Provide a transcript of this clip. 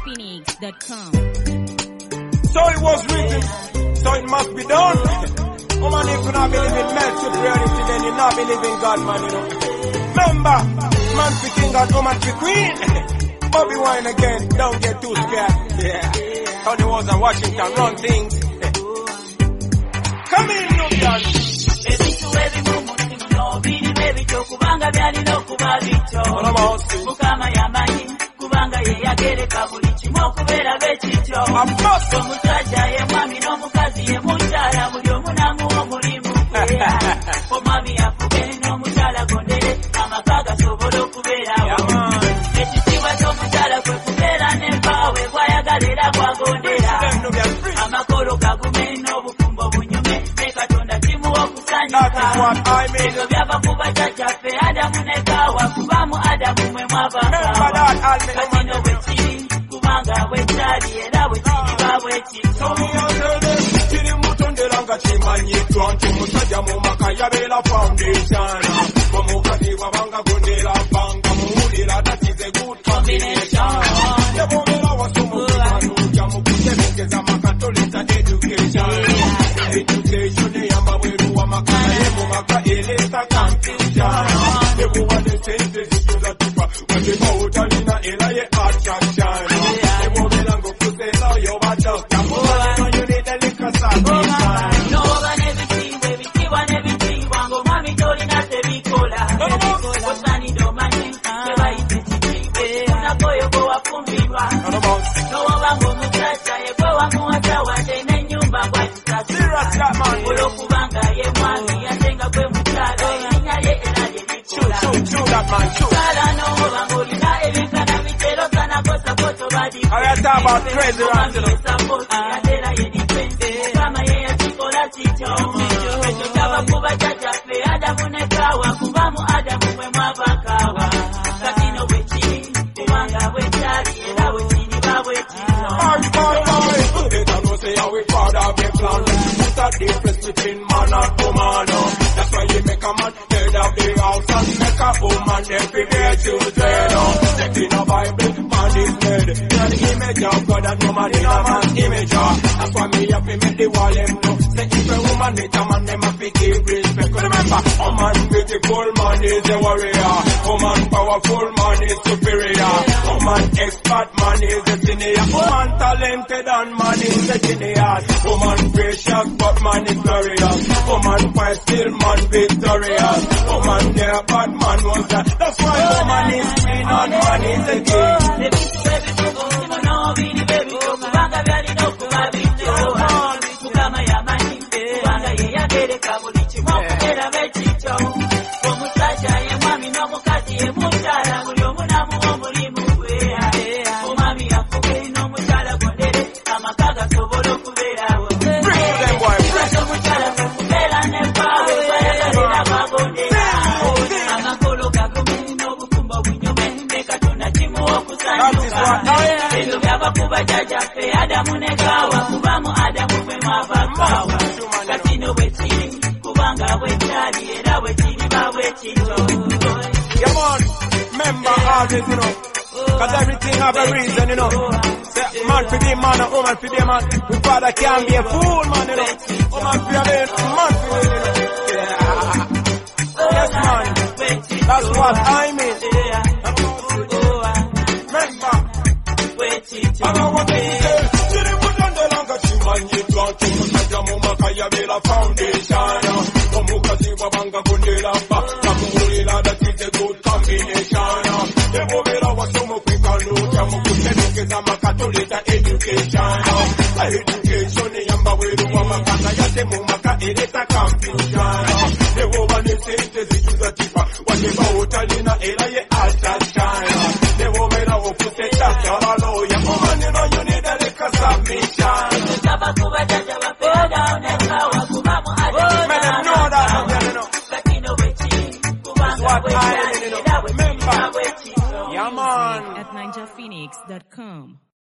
NinjaPhoenix.com. So it was written, so it must be done. Oh man, if you not believe in men's superiority, then you not believe in God, man, you know. Remember, man be king and woman be queen. Bobby Wine again, don't get too scared. Yeah, Tony was in Washington, run things. Come in, Nubian. Kubanga byali no kubabito mukama yamanyi kubanga ye yagereka buli kimu okubeera bekityo omusajja ye mwami n'omukazi ye mukyala buli omu namuwa omulimu omwami yafuge n'omukyala gondere amaka gasobola okubeerawo ekitiibwa ky'omukyala kwe kubeera n'empaawe bw'ayagala era bw'agondera amakolo gagume n'obufumbo bunyume ne katonda kimuwa okusanyuka ebyo byava ku bajjajjaffe Adamu ne Kaawa kubamu Adamu mwe mwavanga kati no bwe kiri kubanga bwe kyali era bwe kiriba bwe kityo kiri mutondera nga kimanyiddwa nti omusajja mu maka yabeera foundation omukazi bwabanga gondera bbanga muwulira that is a good combination nebwobeera wasomukiranuja mu kuterekeza maka toleta education eyamba bweru wamaka naye mu maka ereta confusion nebuwa ne sente zituza tupa wateba otalina era ye attraction nebwobeera ng'okuseera yoba doctor mubalino you need a liquor salvation n'oba n'ebitiibwa ebitiibwa n'ebitiibwa ng'omwami tolina tebikola osaanidde omanyi tebayita ekitiibwa onakoyo gwe wafumbirwa n'oba ng'omusajja ye gwe wamuwasa wadde n'ennyumba bw'akisasira olw'okubanga ye mwami yatenga gwe mukyala erinnya lye era lye likola kala n'oba ng'olina ebikana bitero kanakosakoto badikwesapooti atera ye difensi mukama ye yakikola kityo ekyo kyava ku bajjajjaffe Adamu ne Kaawa kubamu Adamu mwe mwava Kaawa kati no bwe kiri kubanga bwe kyali era bwe kiriba bwe kityo difference between man and woman. That's why you make a man head of the house and make a woman every day children. Taking a Bible, man is made in the image of God and woman in a man's image. That's why me have to make the wall them know. Say if a woman meet a man, them have to give respect. Remember, a man beautiful, man is a warrior. Woman powerful, man is superior. Woman expert, man is a senior. Woman talented and man is a genius. Woman gracious, but man is glorious. Woman fight still, man victorious. Woman there, but man was that. That's why woman is queen and man is a king. Mukama yamanyi kubanga ye yagereka buli kimu okubeera bekityo omusajja ye mwami n'omukazi ye mukyala buli omu namuwa omulimu gwe omwami yafuge n'omukyala gondere amaka gasobola okubeerawo omukyala kwe kubeera n'empaawe bwayagalera bwagondera amakolo gagume n'obufumbo bunyume ne katonda kimuwa okusanyuka ebyo byava ku bajjajjaffe Adamu ne Kaawa kubamu Adamu mwe mwava Kaawa kati no bwe kiri kubanga bwe kyali era bwe kiriba bwe kityo. Come on, remember always, you know, cause everything have a reason, you know. Say, man for be man and woman for be man. Your father can't be a fool, man, you know. Woman for be man for be, you know. Yes, man. That's what I mean. Remember, I know what they say. Yabeera foundation omukazi bwabanga gondera bba namuwulira that is a good combination nebwobeera wasoma okwekaluuta mu kuterekeza maka toleta education eyamba bweru wamaka nayate mu maka ereta confusion nebwoba ne sente zijuza tipa wateba otalina era ye attraction nebwobeera okuseta kyabaloya omanino you need a liquor submission. At NinjaPhoenix.com.